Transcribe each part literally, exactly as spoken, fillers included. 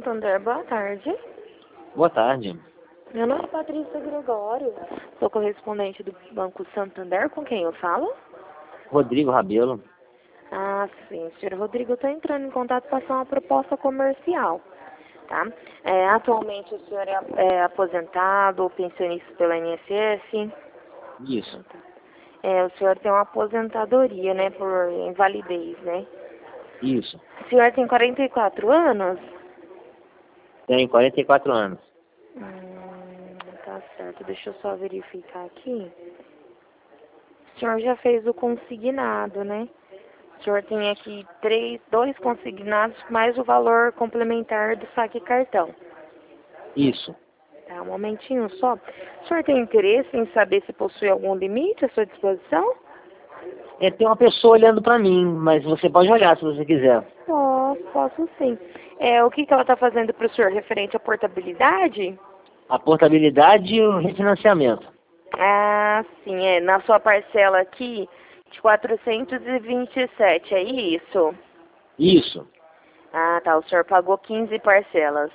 Santander, boa tarde. Boa tarde. Meu nome é Patrícia Gregório, sou correspondente do Banco Santander, com quem eu falo? Rodrigo Rabelo. Ah, sim, senhor Rodrigo, eu estou entrando em contato para passar uma proposta comercial, tá? É, atualmente o senhor é, é aposentado ou pensionista pela I N S S? Isso. É, o senhor tem uma aposentadoria, né, por invalidez, né? Isso. O senhor tem quarenta e quatro anos? Tenho quarenta e quatro anos. Hum, tá certo, deixa eu só verificar aqui. O senhor já fez o consignado, né? O senhor tem aqui três, dois consignados, mais o valor complementar do saque cartão. Isso. Tá, um momentinho só. O senhor tem interesse em saber se possui algum limite à sua disposição? É, tem uma pessoa olhando pra mim, mas você pode olhar se você quiser. Posso, posso sim. É, o que, que ela está fazendo para o senhor referente à portabilidade? A portabilidade e o refinanciamento. Ah, sim, é. Na sua parcela aqui, de quatrocentos e vinte e sete, é isso? Isso. Ah, tá. O senhor pagou quinze parcelas.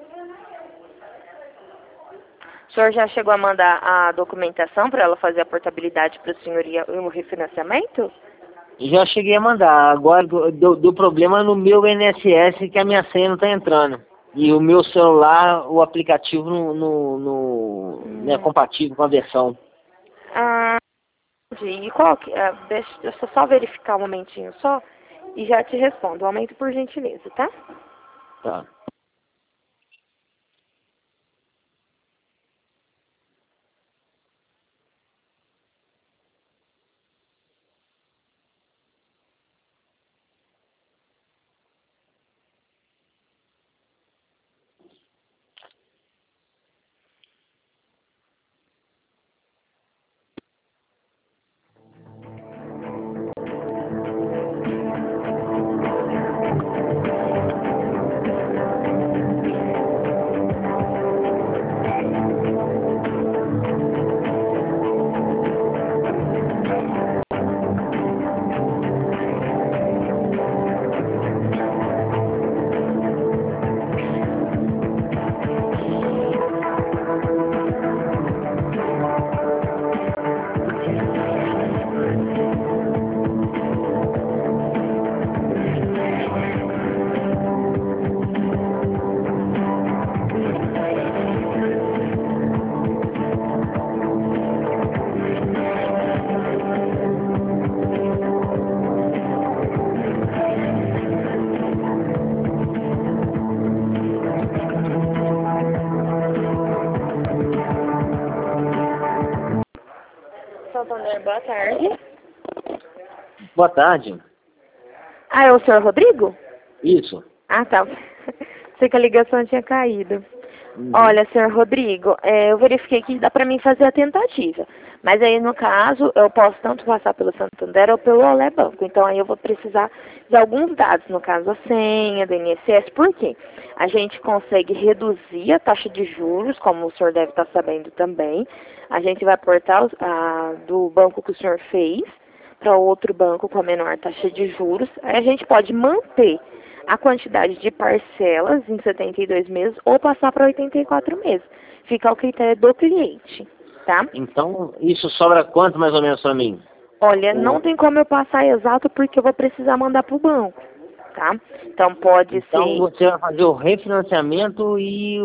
O senhor já chegou a mandar a documentação para ela fazer a portabilidade para o senhor e o refinanciamento? Já cheguei a mandar. Agora do, do, do problema no meu I N S S que a minha senha não está entrando. E o meu celular, o aplicativo não, não, não, não é Hum. compatível com a versão. Ah, entendi. E qual que... ah, deixa, deixa eu só verificar um momentinho só e já te respondo. Aumento por gentileza, tá? Tá. Santander, boa tarde. Boa tarde. Ah, é o senhor Rodrigo? Isso. Ah, tá. Sei que a ligação tinha caído. Uhum. Olha, senhor Rodrigo, é, eu verifiquei que dá para mim fazer a tentativa. Mas aí, no caso, eu posso tanto passar pelo Santander ou pelo Olé Banco. Então, aí eu vou precisar de alguns dados, no caso, a senha do I N S S. Por quê? A gente consegue reduzir a taxa de juros, como o senhor deve estar sabendo também. A gente vai portar a, do banco que o senhor fez para outro banco com a menor taxa de juros. Aí a gente pode manter a quantidade de parcelas em setenta e dois meses ou passar para oitenta e quatro meses. Fica ao critério do cliente, tá? Então, isso sobra quanto mais ou menos para mim? Olha, O- não tem como eu passar exato porque eu vou precisar mandar para o banco, tá? Então pode Então, ser você vai fazer o refinanciamento e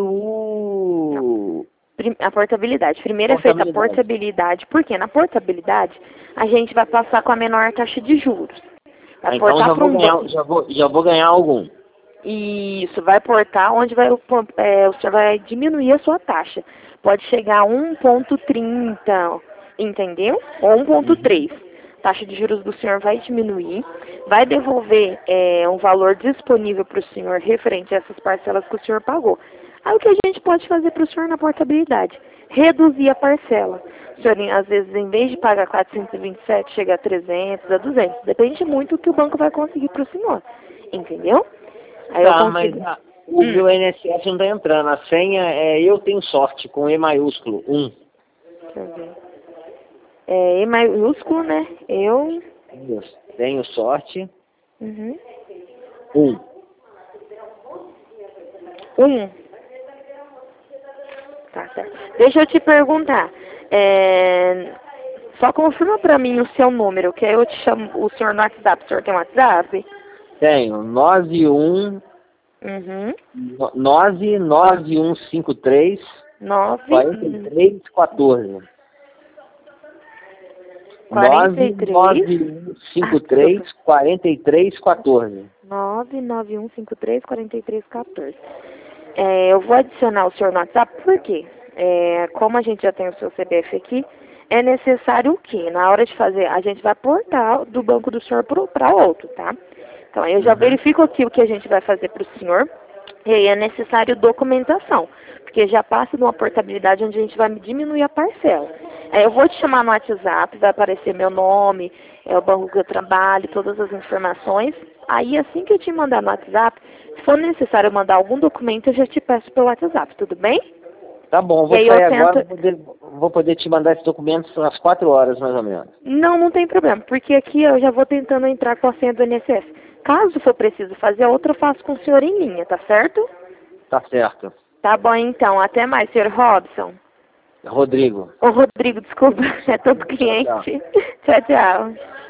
o... prim- a portabilidade. Primeiro é feita a portabilidade. portabilidade, porque na portabilidade a gente vai passar com a menor taxa de juros. Vai Ah, então, portar já para vou, um ganhar, banco. já, vou, já vou ganhar algum. Isso, vai portar onde vai, o- é, o senhor vai diminuir a sua taxa. Pode chegar a um ponto trinta, entendeu? Ou um ponto Uhum. três. Taxa de juros do senhor vai diminuir, vai devolver é, um valor disponível para o senhor referente a essas parcelas que o senhor pagou. Aí o que a gente pode fazer para o senhor na portabilidade? Reduzir a parcela. O senhor, às vezes, em vez de pagar quatrocentos e vinte e sete, chega a trezentos, a duzentos. Depende muito do que o banco vai conseguir para o senhor. Entendeu? Aí eu Tá, mas consigo. ah, o Hum, meu I N S S não está entrando. A senha é Eu Tenho Sorte, com E maiúsculo, um. deixa eu ver. É E maiúsculo, né? Eu. Isso. Tenho Sorte, Uhum. um. um. Tá certo. Deixa eu te perguntar. É... Só confirma pra mim o seu número, que aí eu te chamo o senhor no WhatsApp. O senhor tem WhatsApp? Tenho. nove um Uhum. nove nove um cinco três nove. quarenta e três quatorze. quarenta e três. nove nove um cinco três quarenta e três quatorze. nove nove um cinco três quarenta e três quatorze. É, eu vou adicionar o senhor no WhatsApp, por quê? É, como a gente já tem o seu C B F aqui, é necessário o quê? Na hora de fazer, a gente vai portar do banco do senhor para outro, tá? Então, aí eu já Uhum. verifico aqui o que a gente vai fazer para o senhor, e aí é necessário documentação, porque já passa de uma portabilidade onde a gente vai diminuir a parcela. Aí eu vou te chamar no WhatsApp, vai aparecer meu nome, é o banco que eu trabalho, todas as informações. Aí, assim que eu te mandar no WhatsApp, se for necessário mandar algum documento, eu já te peço pelo WhatsApp, tudo bem? Tá bom, vou E aí sair eu tento... agora, vou poder, vou poder te mandar esses documentos às quatro horas, mais ou menos. Não, não tem problema, porque aqui eu já vou tentando entrar com a senha do I N S S. Caso for preciso fazer a outra, eu faço com o senhor em linha, tá certo? Tá certo. Tá bom, então. Até mais, senhor Robson. Rodrigo. Ô, Rodrigo, desculpa, é todo cliente. Tchau, Tchau, tchau.